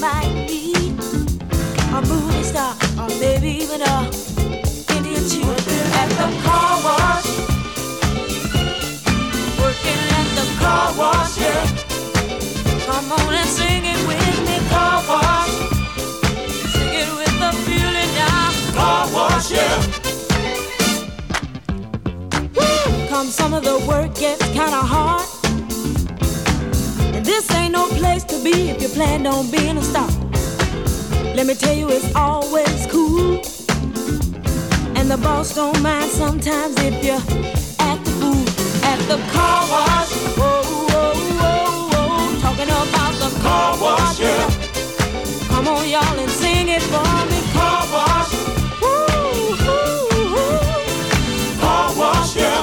might need a movie star or maybe even a Indian chief. Working at the car wash. Working at the car wash, yeah. Come on and sing it with me, car wash. Sing it with the feeling now, car wash, yeah. Woo! Come some of the work gets kinda hard. And this ain't no place to be if you plan on being a star. Let me tell you, it's always cool. And the boss don't mind sometimes if you act the fool at the car wash. Whoa, whoa, whoa, whoa. Talking about the car wash, yeah. Come on, y'all, and sing it for me. Car wash. Woo, woo, woo. Car wash, yeah.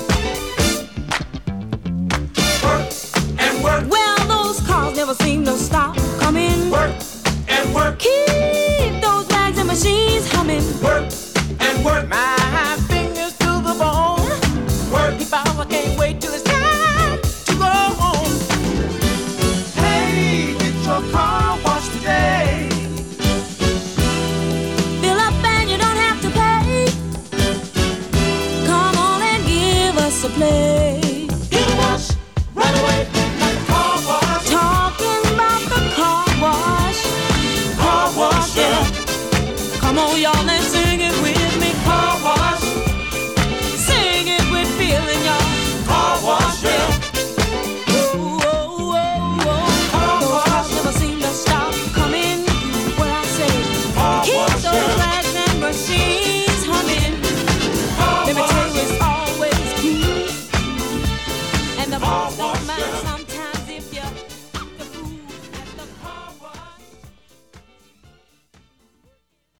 Work and work. Well, those cars never seem to stop coming. Work and work. Keep those bags and machines humming. Work and work. My fingers to the bone. Work. If I can't wait till it's time to go home. Hey, get your car washed today. Fill up and you don't have to pay. Come on and give us a play. Get a wash right away like a car wash. Talking about the car wash. Car wash, yeah. Come on, y'all, and sing it with me. Car wash. Sing it with feeling, y'all. Car wash, yeah. Whoa, whoa, whoa, whoa. Those cars never seem to stop coming. What I say, keep those bags and machines humming. Let me tell you, it's always cool. And the boss don't mind.